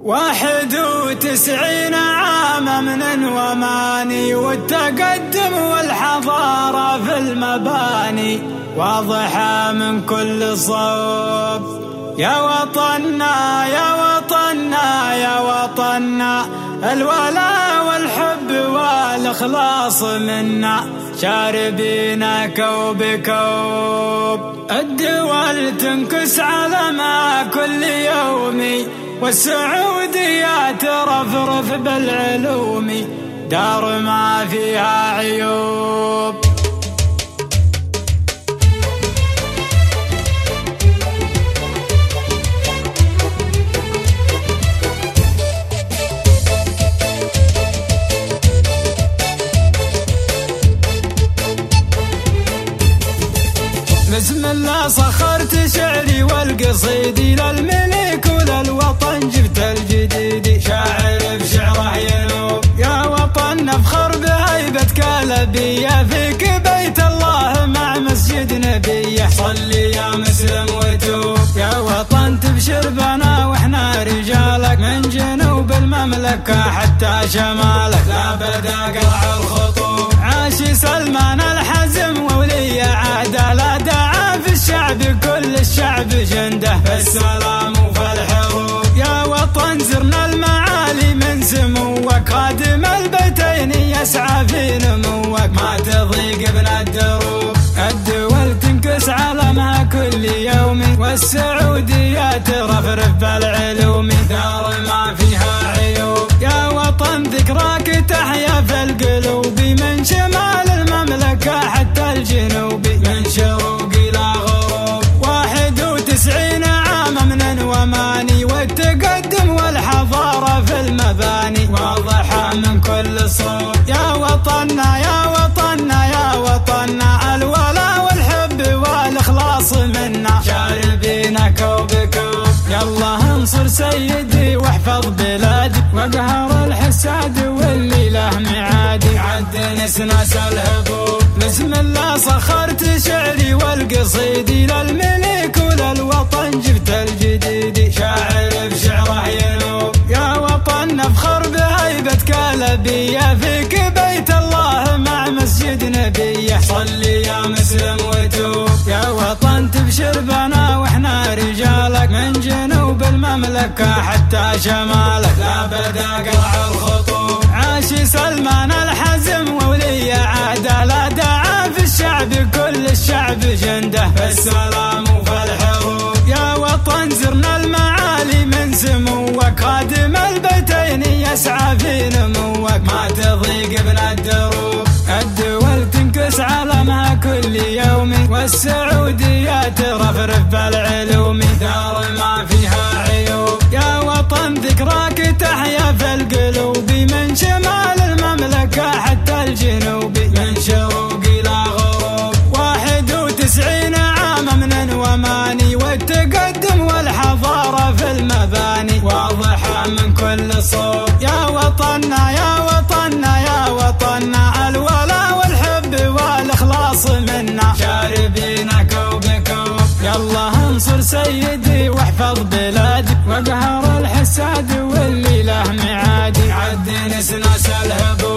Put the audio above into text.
91 عام من وماني، والتقدم والحضارة في المباني واضحة من كل صوب. يا وطننا يا وطننا يا وطننا، الولاء والحب والإخلاص منا، شاربين كوب كوب. الدول تنكس علمها كل يوم، والسعودية ترفرف بالعلوم، دار ما فيها عيوب. بسم الله سخرت شعري والقصيدي، للملك وللوطن جبت الجديد، شاعر بشعره ينوب. يا وطن نفخر بهيبتك لبية، فيك بيت الله مع مسجد نبيه، صلي يا مسلم وتوب. يا وطن تبشر بنا واحنا رجالك، من جنوب المملكة حتى شمالك، لا بدا قطع الخطوب. عاش سلمان الحزم وولي عهده، لا دعا في الشعب كل الشعب جنده، في السلام وفي الحروب. يا وطن زرنا المعالي من سموك، خادم البيتين يسعى في نموك، ما تضيق ابن الدروب. الدول تنكس علمها كل يوم، والسعودية ترفرف بالعلوم، دار ما فيها عيوب. يا وطن ذكراك تحيا في القلوب، من شمال المملكة حتى الجنوب، من شروق إلى غروب. 91 عام من وماني، والتقدم والحضارة في المباني واضحة من كل صوب. يا وطننا يا وطننا يا وطننا، الولاء والحب والإخلاص منا، شاربين كوب كوب. يلا انصر سيدي واحفظ بلادي، واقهر الحساد واللي له معادي، عد نسناس الهبوب. بسم الله سخرت شعري والقصيدي، للملك وللوطن جبت الجديد، شاعر بشعره ينوب. يا وطن نفخر بهيبتك لبية، فيك بيت الله مع مسجد نبيه، صلي يا مسلم وتوب. يا وطن تبشر بنا واحنا رجالك، من جنوب المملكة حتى شمالك، لا بدا قطع الخطوب. عاش سلمان الحزم وولي عهده، لا دعا في الشعب كل الشعب جنده، في السلام وفي الحروب. يا وطن زرنا المعالي من سموك، خادم البيتين يسعى في نموك، ما تضيق ابن الدروب. الدول تنكس علمها كل يوم، والسعودية ترفرف بالعلوم، دار ما فيها عيوب. يا وطن ذكراك تحيا في القلوب، من شمال المملكة حتى الجنوب، من شروق إلى غروب. 91 عام من وماني، والتقدم والحضارة في المباني واضحة من كل صوب. يا وطننا يا وطننا يا وطننا، الولاء والحب والإخلاص منا، شاربين كوب كوب. يلا انصر سيدي واحفظ بلادي، واقهر الحساد واللي له معادي، عد نسناس الهبوب.